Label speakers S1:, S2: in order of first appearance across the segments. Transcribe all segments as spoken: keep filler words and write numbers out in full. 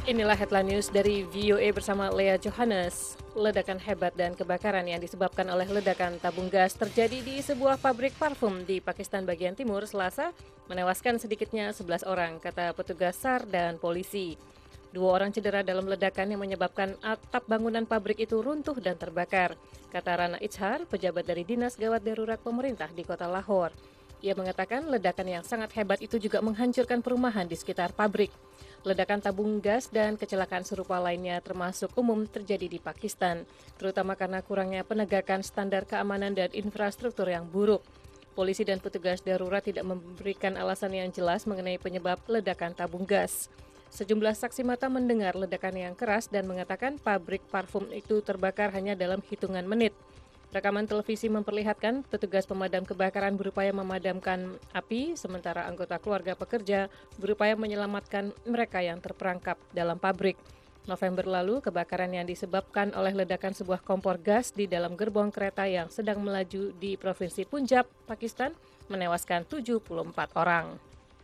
S1: Inilah headline news dari V O A bersama Lea Johannes. Ledakan hebat dan kebakaran yang disebabkan oleh ledakan tabung gas terjadi di sebuah pabrik parfum di Pakistan bagian timur Selasa, menewaskan sedikitnya sebelas orang, kata petugas SAR dan polisi. Dua orang cedera dalam ledakan yang menyebabkan atap bangunan pabrik itu runtuh dan terbakar, kata Rana Ijhar, pejabat dari Dinas Gawat Darurat Pemerintah di kota Lahore. Ia mengatakan ledakan yang sangat hebat itu juga menghancurkan perumahan di sekitar pabrik. Ledakan tabung gas dan kecelakaan serupa lainnya termasuk umum terjadi di Pakistan, terutama karena kurangnya penegakan standar keamanan dan infrastruktur yang buruk. Polisi dan petugas darurat tidak memberikan alasan yang jelas mengenai penyebab ledakan tabung gas. Sejumlah saksi mata mendengar ledakan yang keras dan mengatakan pabrik parfum itu terbakar hanya dalam hitungan menit. Rekaman televisi memperlihatkan petugas pemadam kebakaran berupaya memadamkan api, sementara anggota keluarga pekerja berupaya menyelamatkan mereka yang terperangkap dalam pabrik. November lalu, kebakaran yang disebabkan oleh ledakan sebuah kompor gas di dalam gerbong kereta yang sedang melaju di Provinsi Punjab, Pakistan, menewaskan tujuh puluh empat orang.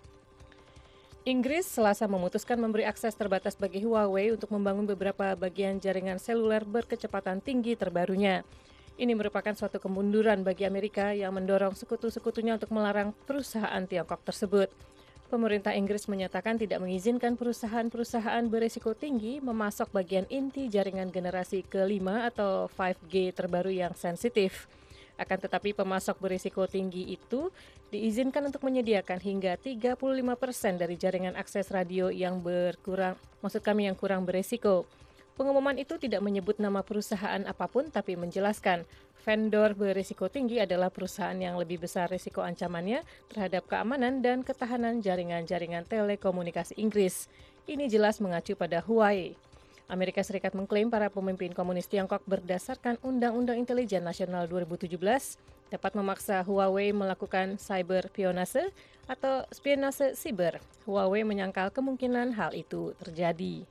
S1: Inggris Selasa memutuskan memberi akses terbatas bagi Huawei untuk membangun beberapa bagian jaringan seluler berkecepatan tinggi terbarunya. Ini merupakan suatu kemunduran bagi Amerika yang mendorong sekutu-sekutunya untuk melarang perusahaan Tiongkok tersebut. Pemerintah Inggris menyatakan tidak mengizinkan perusahaan-perusahaan berisiko tinggi memasok bagian inti jaringan generasi kelima atau lima G terbaru yang sensitif. Akan tetapi pemasok berisiko tinggi itu diizinkan untuk menyediakan hingga tiga puluh lima persen dari jaringan akses radio yang berkurang, maksud kami yang kurang berisiko. Pengumuman itu tidak menyebut nama perusahaan apapun, tapi menjelaskan vendor berisiko tinggi adalah perusahaan yang lebih besar risiko ancamannya terhadap keamanan dan ketahanan jaringan-jaringan telekomunikasi Inggris. Ini jelas mengacu pada Huawei. Amerika Serikat mengklaim para pemimpin komunis Tiongkok berdasarkan Undang-Undang Intelijen Nasional dua ribu tujuh belas dapat memaksa Huawei melakukan cyber spionase atau spionase siber. Huawei menyangkal kemungkinan hal itu terjadi.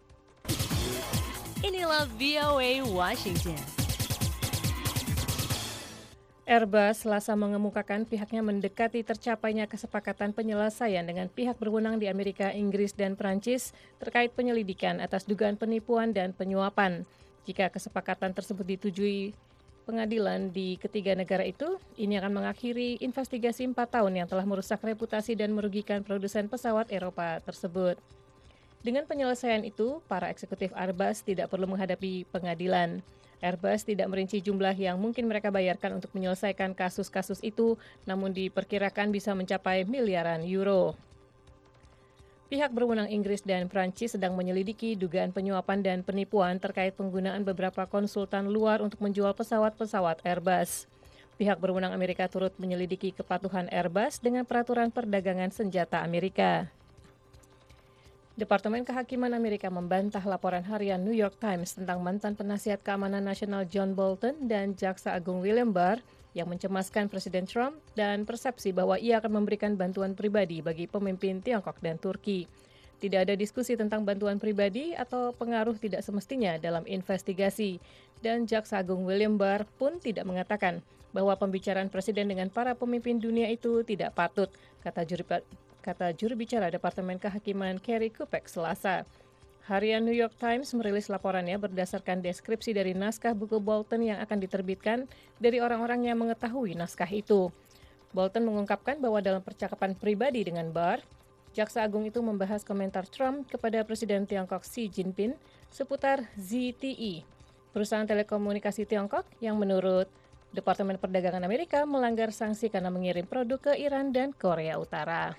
S2: Inilah V O A Washington.
S1: Airbus Selasa mengemukakan pihaknya mendekati tercapainya kesepakatan penyelesaian dengan pihak berwenang di Amerika, Inggris, dan Prancis terkait penyelidikan atas dugaan penipuan dan penyuapan. Jika kesepakatan tersebut disetujui pengadilan di ketiga negara itu, ini akan mengakhiri investigasi empat tahun yang telah merusak reputasi dan merugikan produsen pesawat Eropa tersebut. Dengan penyelesaian itu, para eksekutif Airbus tidak perlu menghadapi pengadilan. Airbus tidak merinci jumlah yang mungkin mereka bayarkan untuk menyelesaikan kasus-kasus itu, namun diperkirakan bisa mencapai miliaran euro. Pihak berwenang Inggris dan Prancis sedang menyelidiki dugaan penyuapan dan penipuan terkait penggunaan beberapa konsultan luar untuk menjual pesawat-pesawat Airbus. Pihak berwenang Amerika turut menyelidiki kepatuhan Airbus dengan peraturan perdagangan senjata Amerika. Departemen Kehakiman Amerika membantah laporan harian New York Times tentang mantan penasihat keamanan nasional John Bolton dan Jaksa Agung William Barr yang mencemaskan Presiden Trump dan persepsi bahwa ia akan memberikan bantuan pribadi bagi pemimpin Tiongkok dan Turki. Tidak ada diskusi tentang bantuan pribadi atau pengaruh tidak semestinya dalam investigasi, dan Jaksa Agung William Barr pun tidak mengatakan bahwa pembicaraan Presiden dengan para pemimpin dunia itu tidak patut, kata juri kata juru bicara Departemen Kehakiman Kerry Kupek Selasa. Harian New York Times merilis laporannya berdasarkan deskripsi dari naskah buku Bolton yang akan diterbitkan dari orang-orang yang mengetahui naskah itu. Bolton mengungkapkan bahwa dalam percakapan pribadi dengan Barr, Jaksa Agung itu membahas komentar Trump kepada Presiden Tiongkok Xi Jinping seputar Z T E, perusahaan telekomunikasi Tiongkok yang menurut Departemen Perdagangan Amerika melanggar sanksi karena mengirim produk ke Iran dan Korea Utara.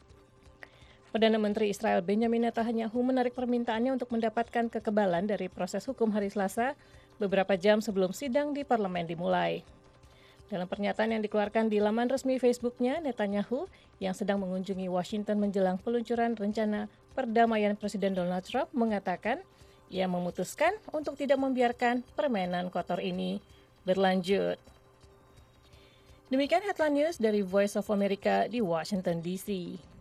S1: Perdana Menteri Israel Benjamin Netanyahu menarik permintaannya untuk mendapatkan kekebalan dari proses hukum hari Selasa beberapa jam sebelum sidang di parlemen dimulai. Dalam pernyataan yang dikeluarkan di laman resmi Facebook-nya, Netanyahu yang sedang mengunjungi Washington menjelang peluncuran rencana perdamaian Presiden Donald Trump mengatakan ia memutuskan untuk tidak membiarkan permainan kotor ini berlanjut. Demikian headline news dari Voice of America di Washington D C.